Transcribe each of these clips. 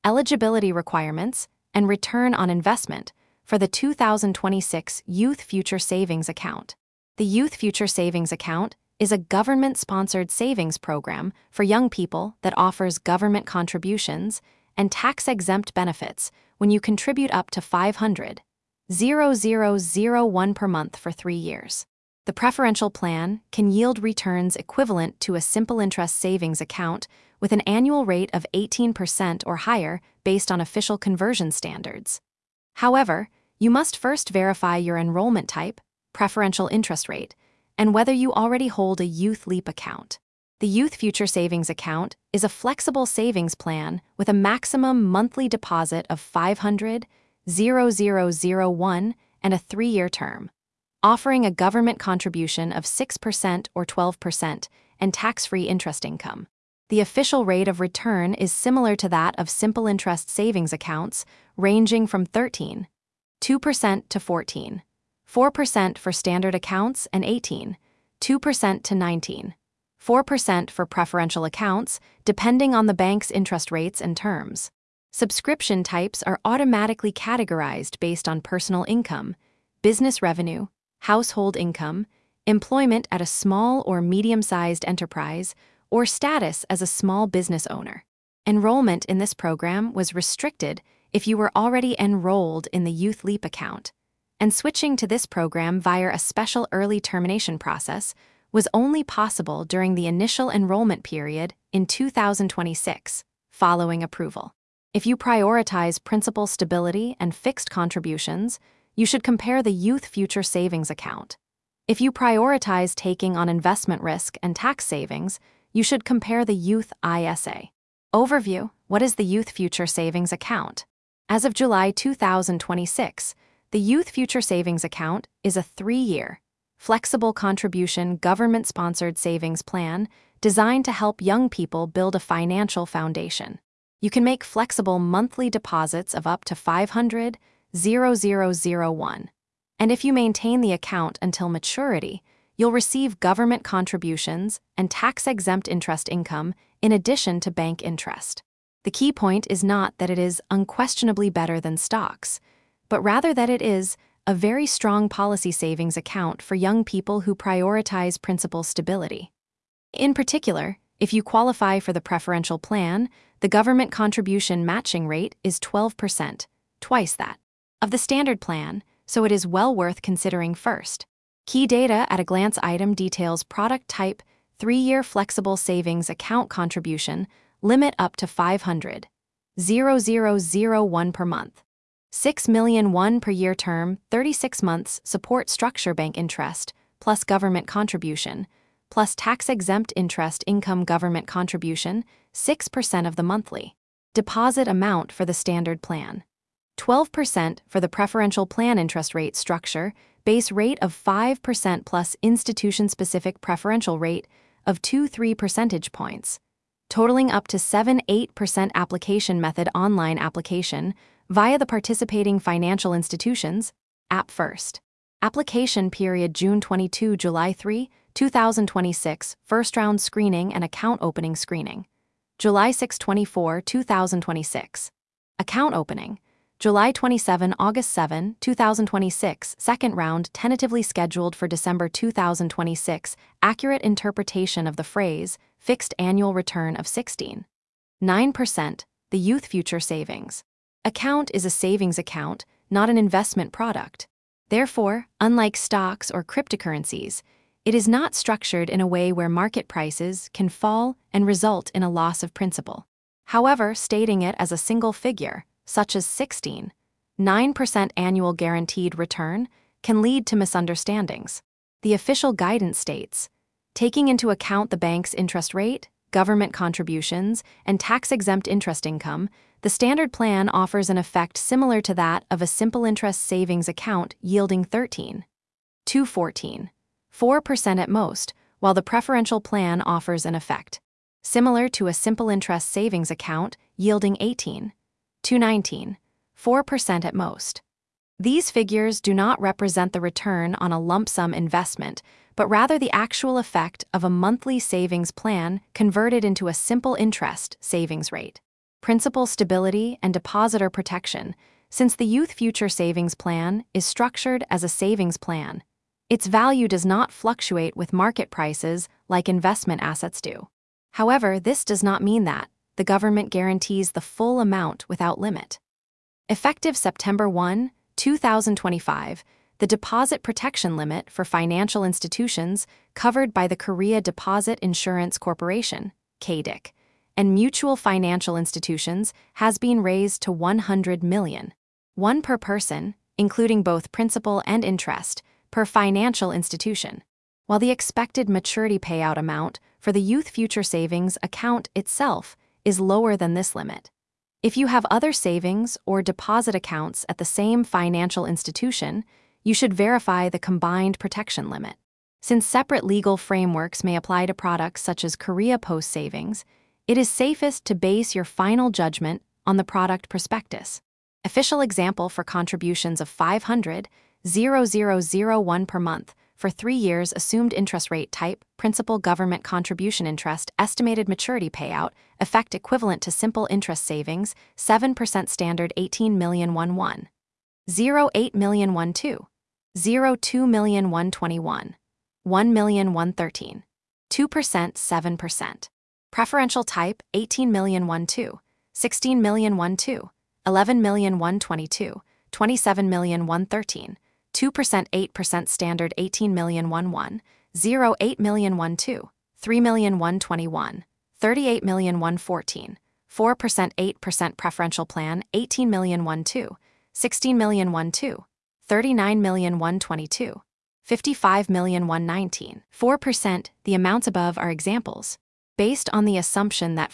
eligibility requirements, and return on investment for the 2026 Youth Future Savings Account. The Youth Future Savings Account is a government-sponsored savings program for young people that offers government contributions and tax-exempt benefits when you contribute up to $500,001 per month for 3 years. The preferential plan can yield returns equivalent to a simple interest savings account with an annual rate of 18% or higher based on official conversion standards. However, you must first verify your enrollment type, preferential interest rate, and whether you already hold a Youth Leap account. The Youth Future Savings Account is a flexible savings plan with a maximum monthly deposit of $500,001 and a 3-year term, offering a government contribution of 6% or 12% and tax-free interest income. The official rate of return is similar to that of simple interest savings accounts, ranging from 13.2% to 14.4% for standard accounts and 18.2% to 19.4% for preferential accounts, depending on the bank's interest rates and terms. Subscription types are automatically categorized based on personal income, business revenue, household income, employment at a small or medium-sized enterprise, or status as a small business owner. Enrollment in this program was restricted if you were already enrolled in the Youth Leap account, and switching to this program via a special early termination process was only possible during the initial enrollment period in 2026, following approval. If you prioritize principal stability and fixed contributions, you should compare the Youth Future Savings Account. If you prioritize taking on investment risk and tax savings, you should compare the Youth ISA. Overview: what is the Youth Future Savings Account? As of July 2026, the Youth Future Savings Account is a 3-year, flexible contribution government-sponsored savings plan designed to help young people build a financial foundation. You can make flexible monthly deposits of up to $500,001, and if you maintain the account until maturity, you'll receive government contributions and tax-exempt interest income in addition to bank interest. The key point is not that it is unquestionably better than stocks, but rather that it is a very strong policy savings account for young people who prioritize principal stability. In particular, if you qualify for the preferential plan, the government contribution matching rate is 12%, twice that of the standard plan, so it is well worth considering first. Key data at a glance item details product type, 3-year flexible savings account contribution, limit up to $500,001 per month. $6 million one per year term, 36 months support structure bank interest, plus government contribution, plus tax-exempt interest income government contribution, 6% of the monthly deposit amount for the standard plan. 12% for the preferential plan interest rate structure, base rate of 5% plus institution-specific preferential rate of 2-3 percentage points, totaling up to 7-8% application method online application via the participating financial institutions, App First. Application period June 22 July 3, 2026, first round screening and account opening screening. July 6-24, 2026. Account opening. July 27 August 7, 2026, second round tentatively scheduled for December 2026, accurate interpretation of the phrase, fixed annual return of 16.9%, the Youth Future Savings Account is a savings account, not an investment product. Therefore, unlike stocks or cryptocurrencies, it is not structured in a way where market prices can fall and result in a loss of principal. However, stating it as a single figure, such as 16.9% annual guaranteed return, can lead to misunderstandings. The official guidance states, taking into account the bank's interest rate, government contributions, and tax-exempt interest income, the standard plan offers an effect similar to that of a simple interest savings account yielding 13.2 to 14.4% at most, while the preferential plan offers an effect similar to a simple interest savings account yielding 18.2 to 19.4% at most. These figures do not represent the return on a lump sum investment, but rather the actual effect of a monthly savings plan converted into a simple interest savings rate. principal stability and depositor protection. Since the Youth Future Savings Plan is structured as a savings plan, its value does not fluctuate with market prices like investment assets do. However, this does not mean that the government guarantees the full amount without limit. Effective September 1, 2025, the deposit protection limit for financial institutions covered by the Korea Deposit Insurance Corporation, KDIC, and mutual financial institutions has been raised to 100 million. One per person, including both principal and interest, per financial institution, while the expected maturity payout amount for the Youth Future Savings account itself is lower than this limit. If you have other savings or deposit accounts at the same financial institution, you should verify the combined protection limit. Since separate legal frameworks may apply to products such as Korea Post Savings, it is safest to base your final judgment on the product prospectus. Official example for contributions of 500,001 per month for 3 years, assumed interest rate type, principal government contribution interest, estimated maturity payout, effect equivalent to simple interest savings, 7% standard 18,000,011, 08,000,012, 02,000,121, 1,000,113, 2% 7%. Preferential type 18,000,012, 16,000,012, 11,000,122, 27,000,113, 2% 8% standard 18,000,011, 08,000,012, 3,000,121, 38,000,114, 4% 8% preferential plan 18,000,012, 16,000,012, 39,000,122, 55,000,119, 4%. The amounts above are examples, based on the assumption that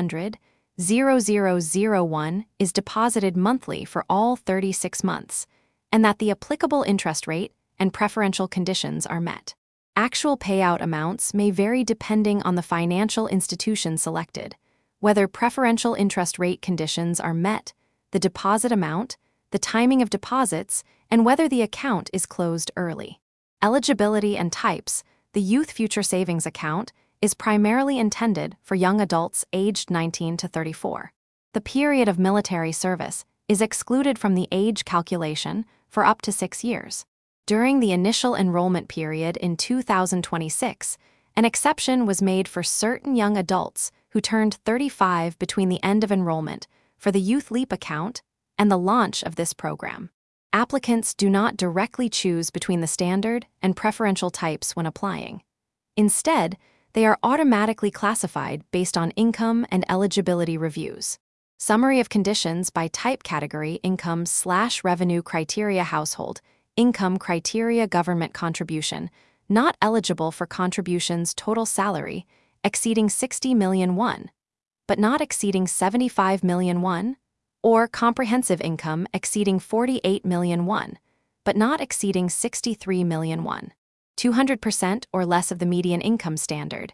500,001 is deposited monthly for all 36 months, and that the applicable interest rate and preferential conditions are met. Actual payout amounts may vary depending on the financial institution selected, whether preferential interest rate conditions are met, the deposit amount, the timing of deposits, and whether the account is closed early. Eligibility and types. The Youth Future Savings account is primarily intended for young adults aged 19 to 34. The period of military service is excluded from the age calculation for up to 6 years. During the initial enrollment period in 2026, an exception was made for certain young adults who turned 35 between the end of enrollment for the Youth Leap account and the launch of this program. Applicants do not directly choose between the standard and preferential types when applying. Instead, they are automatically classified based on income and eligibility reviews. Summary of conditions by type category: income/revenue criteria, household income criteria, government contribution, not eligible for contributions, total salary exceeding 60 million won, but not exceeding 75 million won, or comprehensive income exceeding 48 million won, but not exceeding 63 million won. 200% or less of the median income standard,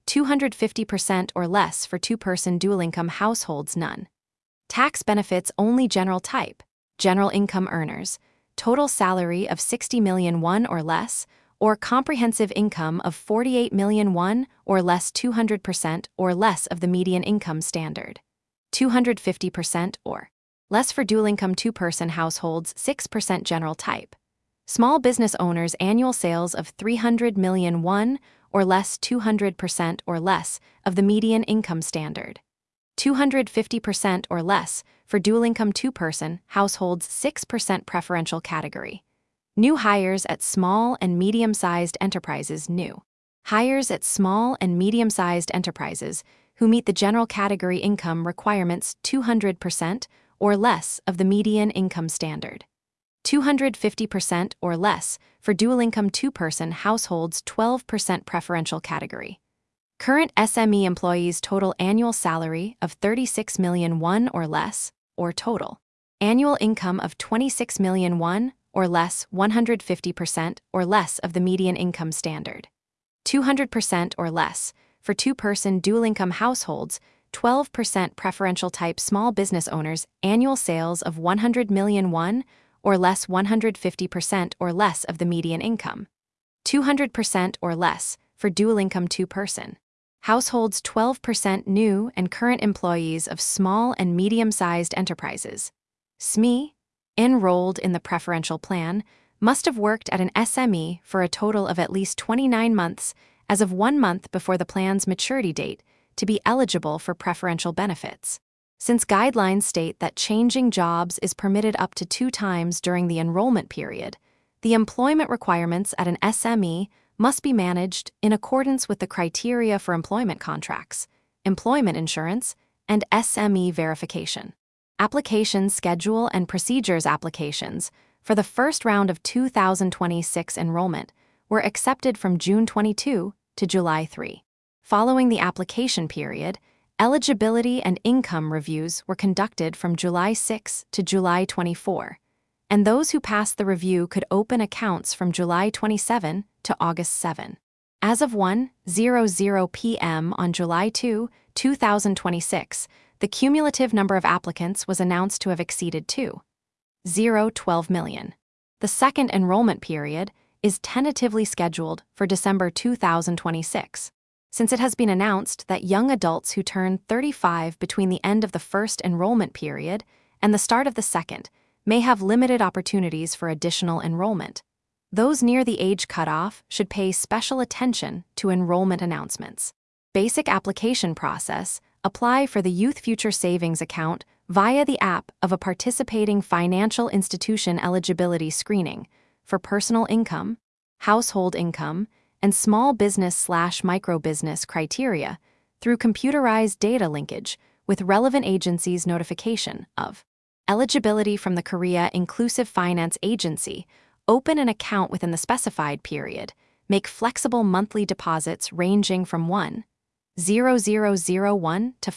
250% or less for two-person dual-income households, none. Tax benefits only general type, general income earners, total salary of 60 million won or less, or comprehensive income of 48 million won or less, 200% or less of the median income standard, 250% or less for dual-income two-person households, 6% general type. Small business owners, annual sales of 300 million won or less, 200% or less of the median income standard, 250% or less for dual-income two-person households, 6% preferential category. New hires at small and medium-sized enterprises. New hires at small and medium-sized enterprises who meet the general category income requirements, 200% or less of the median income standard, 250% or less for dual-income two-person households, 12% preferential category. Current SME employees, total annual salary of 36 million won or less, or total annual income of 26 million won or less, 150% or less of the median income standard, 200% or less for two-person dual-income households, 12% preferential type. Small business owners, annual sales of 100 million won or less, 150% or less of the median income, 200% or less for dual-income two-person Households 12% new and current employees of small and medium-sized enterprises, SME, enrolled in the preferential plan must have worked at an SME for a total of at least 29 months as of 1 month before the plan's maturity date to be eligible for preferential benefits. Since guidelines state that changing jobs is permitted up to 2 times during the enrollment period, the employment requirements at an SME must be managed in accordance with the criteria for employment contracts, employment insurance, and SME verification. Application schedule and procedures applications for the first round of 2026 enrollment were accepted from June 22 to July 3. Following the application period, eligibility and income reviews were conducted from July 6 to July 24, and those who passed the review could open accounts from July 27 to August 7. As of 1:00 p.m. on July 2, 2026, the cumulative number of applicants was announced to have exceeded 2.012 million. The second enrollment period is tentatively scheduled for December 2026. Since it has been announced that young adults who turn 35 between the end of the first enrollment period and the start of the second may have limited opportunities for additional enrollment, those near the age cutoff should pay special attention to enrollment announcements. Basic application process: apply for the Youth Future Savings Account via the app of a participating financial institution eligibility screening for personal income, household income, and small business/microbusiness criteria through computerized data linkage with relevant agencies' notification of eligibility from the Korea Inclusive Finance Agency. Open an account within the specified period. Make flexible monthly deposits ranging from 1,001 to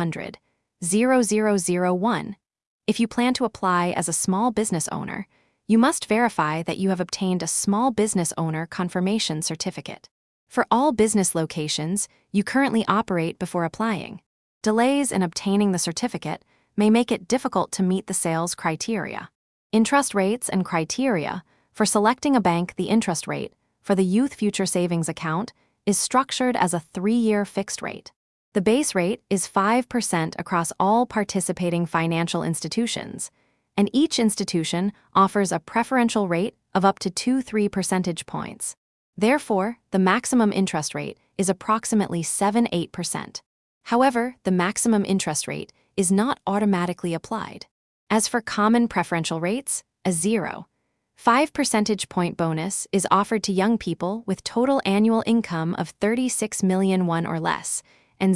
500,001. If you plan to apply as a small business owner, you must verify that you have obtained a small business owner confirmation certificate. For all business locations you currently operate before applying, delays in obtaining the certificate may make it difficult to meet the sales criteria. Interest rates and criteria. For selecting a bank, the interest rate for the Youth Future Savings Account is structured as a 3-year fixed rate. The base rate is 5% across all participating financial institutions, and each institution offers a preferential rate of up to 2-3 percentage points. Therefore, the maximum interest rate is approximately 7-8%. However, the maximum interest rate is not automatically applied. As for common preferential rates, a 0.5 percentage point bonus is offered to young people with total annual income of 36 million won or less, and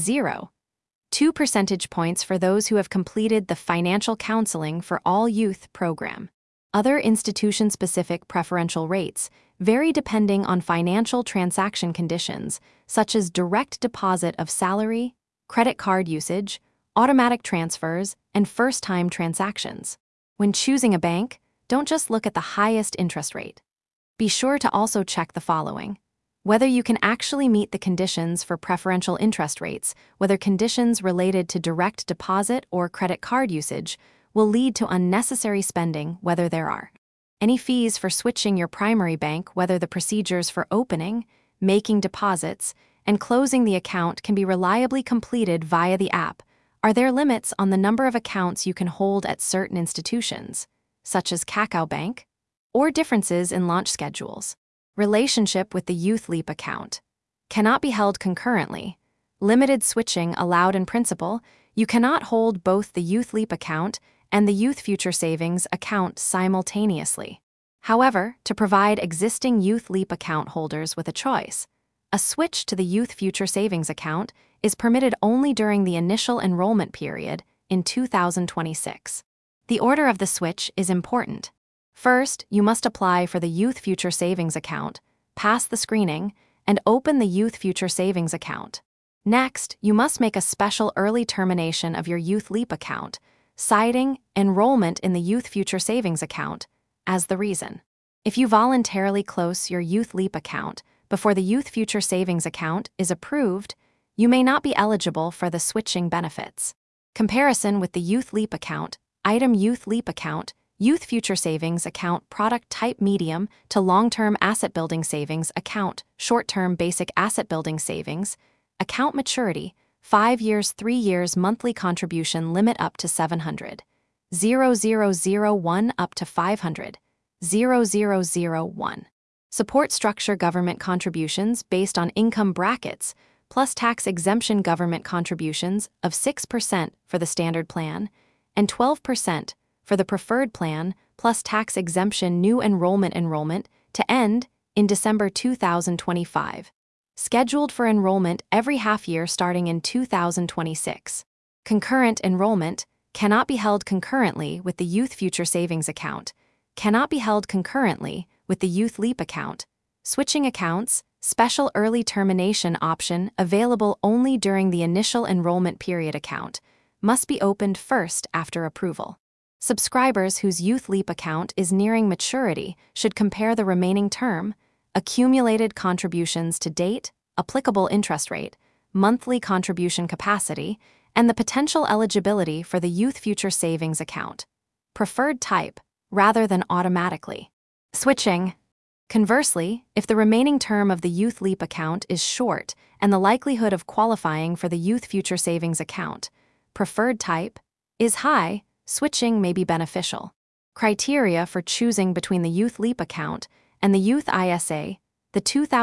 0.2 percentage points for those who have completed the Financial Counseling for All Youth program. Other institution-specific preferential rates vary depending on financial transaction conditions, such as direct deposit of salary, credit card usage, automatic transfers, and first-time transactions. When choosing a bank, don't just look at the highest interest rate. Be sure to also check the following: whether you can actually meet the conditions for preferential interest rates, whether conditions related to direct deposit or credit card usage will lead to unnecessary spending, whether there are any fees for switching your primary bank, whether the procedures for opening, making deposits, and closing the account can be reliably completed via the app. Are there limits on the number of accounts you can hold at certain institutions, such as Kakao Bank, or differences in launch schedules? Relationship with the Youth Leap account cannot be held concurrently. Limited switching allowed in principle. You cannot hold both the Youth Leap account and the Youth Future Savings account simultaneously. However, to provide existing Youth Leap account holders with a choice, a switch to the Youth Future Savings account is permitted only during the initial enrollment period in 2026. The order of the switch is important. First, you must apply for the Youth Future Savings account, pass the screening, and open the Youth Future Savings account. Next, you must make a special early termination of your Youth Leap account, citing enrollment in the Youth Future Savings account as the reason. If you voluntarily close your Youth Leap account before the Youth Future Savings account is approved, you may not be eligible for the switching benefits. Comparison with the Youth Leap account. Item: Youth Leap account, Youth Future Savings account. Product type: medium to long-term asset building savings account, short-term basic asset building savings, Account maturity, 5 years, 3 years, monthly contribution limit up to 700. 0001 up to 500. 0001. Support structure government contributions based on income brackets, plus tax exemption government contributions of 6% for the standard plan and 12% for the preferred plan, plus tax exemption new enrollment to end in December 2025. Scheduled for enrollment every half year starting in 2026. Concurrent enrollment cannot be held concurrently with the Youth Future Savings Account, cannot be held concurrently with the Youth Leap Account. Switching accounts, special early termination option available only during the initial enrollment period account, must be opened first after approval. Subscribers whose Youth Leap account is nearing maturity should compare the remaining term, accumulated contributions to date, applicable interest rate, monthly contribution capacity, and the potential eligibility for the Youth Future Savings Account. Preferred type, rather than automatically. Switching. Conversely, if the remaining term of the Youth Leap account is short and the likelihood of qualifying for the Youth Future Savings Account, preferred type, is high, switching may be beneficial. Criteria for choosing between the Youth Leap account and the Youth ISA, the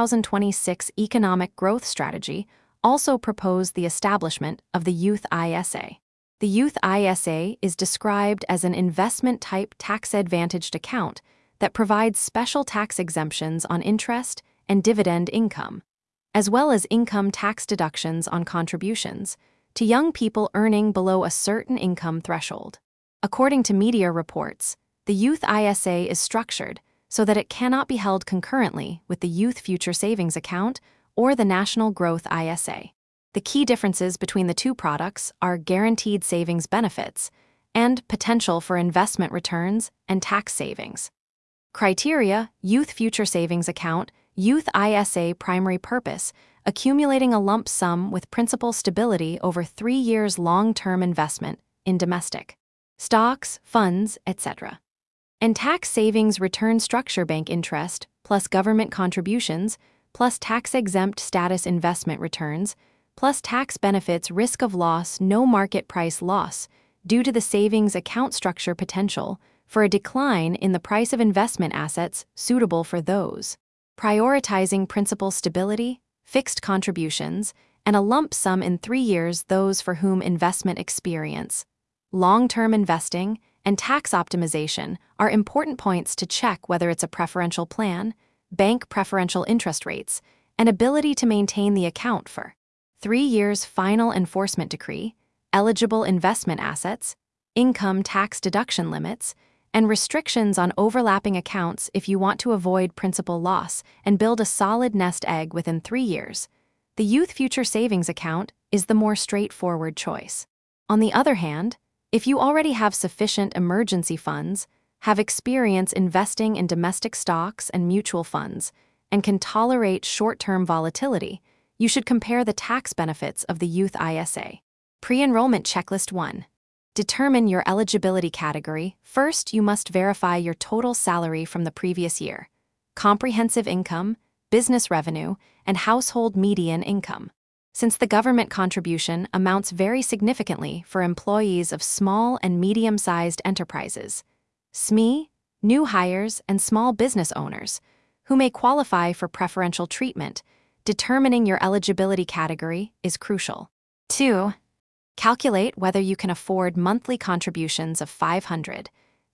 2026 Economic Growth Strategy also proposed the establishment of the Youth ISA. The Youth ISA is described as an investment-type tax-advantaged account that provides special tax exemptions on interest and dividend income, as well as income tax deductions on contributions, to young people earning below a certain income threshold. According to media reports, the Youth ISA is structured so that it cannot be held concurrently with the Youth Future Savings Account or the National Growth ISA. The key differences between the two products are guaranteed savings benefits and potential for investment returns and tax savings. Criteria: Youth Future Savings Account, Youth ISA primary purpose, accumulating a lump sum with principal stability over 3 years long-term investment in domestic stocks, funds, etc. And tax savings return structure bank interest plus government contributions plus tax-exempt status investment returns plus tax benefits risk of loss no market price loss due to the savings account structure potential for a decline in the price of investment assets suitable for those. Prioritizing principal stability, fixed contributions, and a lump sum in 3 years those for whom investment experience, long-term investing, and tax optimization are important points to check whether it's a preferential plan, bank preferential interest rates, and ability to maintain the account for 3 years final enforcement decree, eligible investment assets, income tax deduction limits, and restrictions on overlapping accounts if you want to avoid principal loss and build a solid nest egg within 3 years. The Youth Future Savings Account is the more straightforward choice. On the other hand, if you already have sufficient emergency funds, have experience investing in domestic stocks and mutual funds, and can tolerate short-term volatility, you should compare the tax benefits of the Youth ISA. Pre-enrollment checklist 1. Determine your eligibility category. First, you must verify your total salary from the previous year, comprehensive income, business revenue, and household median income. Since the government contribution amounts very significantly for employees of small and medium-sized enterprises, SME, new hires, and small business owners, who may qualify for preferential treatment, determining your eligibility category is crucial. 2. Calculate whether you can afford monthly contributions of 500,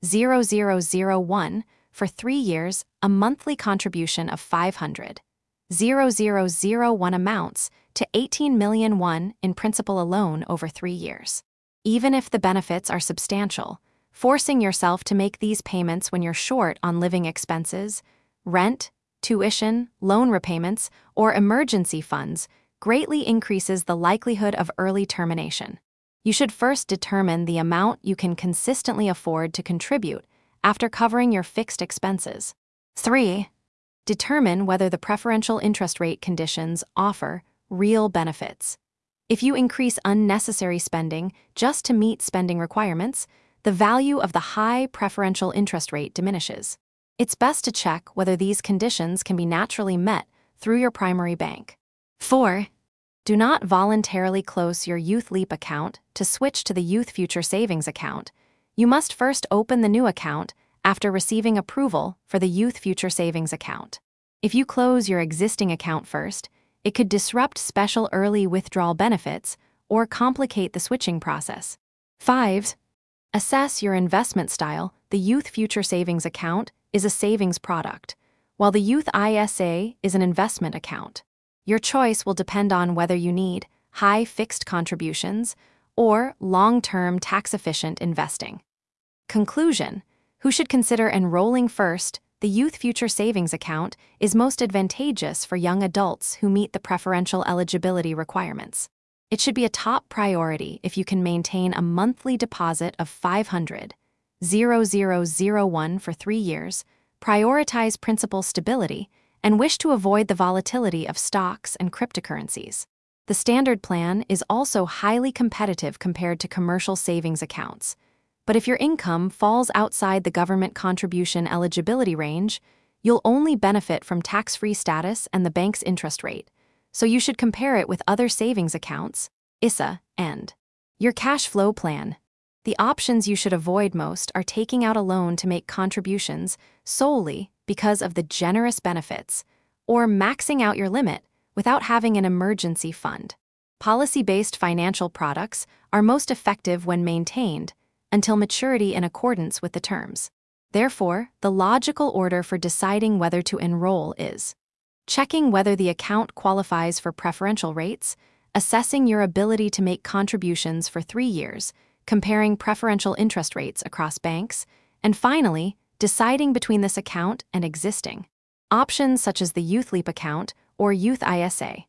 0001 for 3 years, a monthly contribution of 500, 0001 amounts to 18 million won in principal alone over 3 years. Even if the benefits are substantial, forcing yourself to make these payments when you're short on living expenses, rent, tuition, loan repayments, or emergency funds greatly increases the likelihood of early termination. You should first determine the amount you can consistently afford to contribute after covering your fixed expenses. 3. Determine whether the preferential interest rate conditions offer real benefits. If you increase unnecessary spending just to meet spending requirements, the value of the high preferential interest rate diminishes. It's best to check whether these conditions can be naturally met through your primary bank. 4. Do not voluntarily close your Youth Leap account to switch to the Youth Future Savings account. You must first open the new account after receiving approval for the Youth Future Savings account. If you close your existing account first, it could disrupt special early withdrawal benefits or complicate the switching process. 5. Assess your investment style. The Youth Future Savings account is a savings product, while the Youth ISA is an investment account. Your choice will depend on whether you need high fixed contributions or long-term tax-efficient investing. Conclusion: who should consider enrolling first? The Youth Future Savings account is most advantageous for young adults who meet the preferential eligibility requirements. It should be a top priority if you can maintain a monthly deposit of $500,001 for 3 years, prioritize principal stability, and wish to avoid the volatility of stocks and cryptocurrencies. The standard plan is also highly competitive compared to commercial savings accounts. But if your income falls outside the government contribution eligibility range, you'll only benefit from tax-free status and the bank's interest rate, so you should compare it with other savings accounts, ISA, and your cash flow plan. The options you should avoid most are taking out a loan to make contributions solely because of the generous benefits, or maxing out your limit without having an emergency fund. Policy-based financial products are most effective when maintained until maturity in accordance with the terms. Therefore, the logical order for deciding whether to enroll is checking whether the account qualifies for preferential rates, assessing your ability to make contributions for 3 years, comparing preferential interest rates across banks, and finally, deciding between this account and existing options such as the Youth Leap account or Youth ISA.